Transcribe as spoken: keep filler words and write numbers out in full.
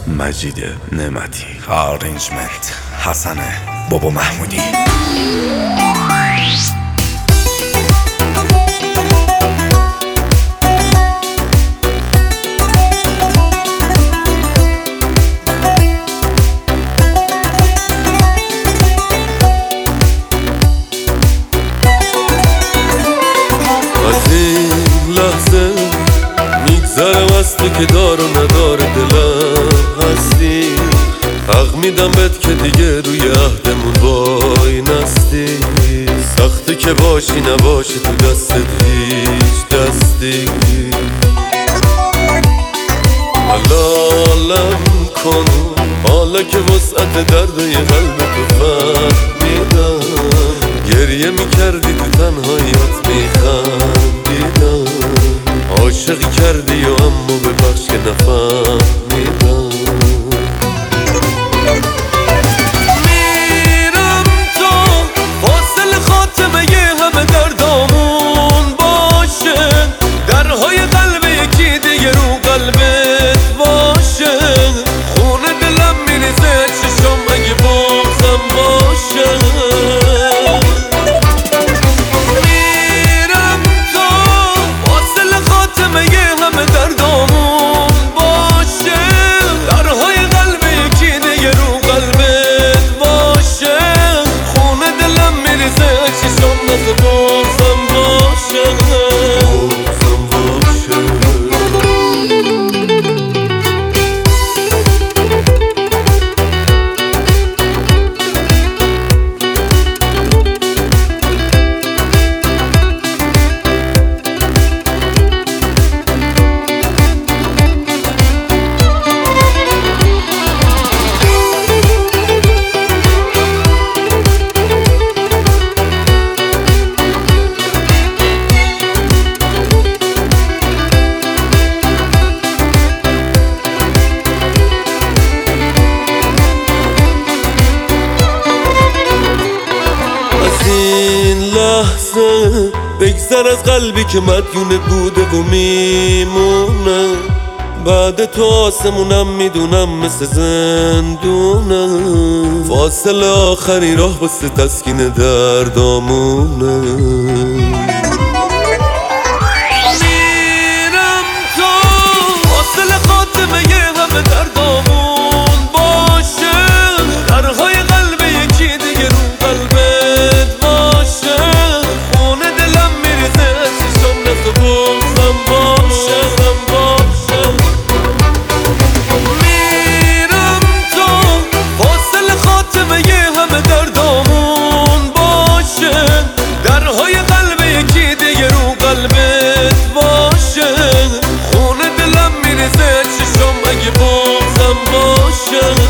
مجید نعمتی، آرنجمنت حسن بابا محمودی. از این لحظه میگذرم از تو که دار و ندار دلم هستی. حق میدم بهت که دیگه روی عهدمون وای نستی. سخته که باشی نباشی تو دستت هیچ دستی. حلالم کن حالا که وسعت درد یه قلب تو فهمیدم. گریه میکردی تو تنهاییت میخندیدم. عاشقی کردی و اما ببخش که نفهمیدم. میرم تو فاصل خاتمه یه همه دردامون باشه. درهای قلب یکی دیگه رو قلبت باشه. خونه دلم میریزه چشم اگه بغضم باشه. بگذر از قلبی که مدیون بوده و میمونه. بعد تو آسمونم میدونم مثل زندونه. فاصله آخری راه واسه تسکین دردامونه. میرم تو فاصله خاتمه یه همه دردامون باشه. درهای قلب یکی دیگه رو قلبت باشه. بغضم باشه باشه. میرم تو فاصل خاتمه یه همه دردامون باشه. درهای قلب یکی دیگه رو قلبت باشه. خونه دلم میریزه چشم اگه بغضم باشه.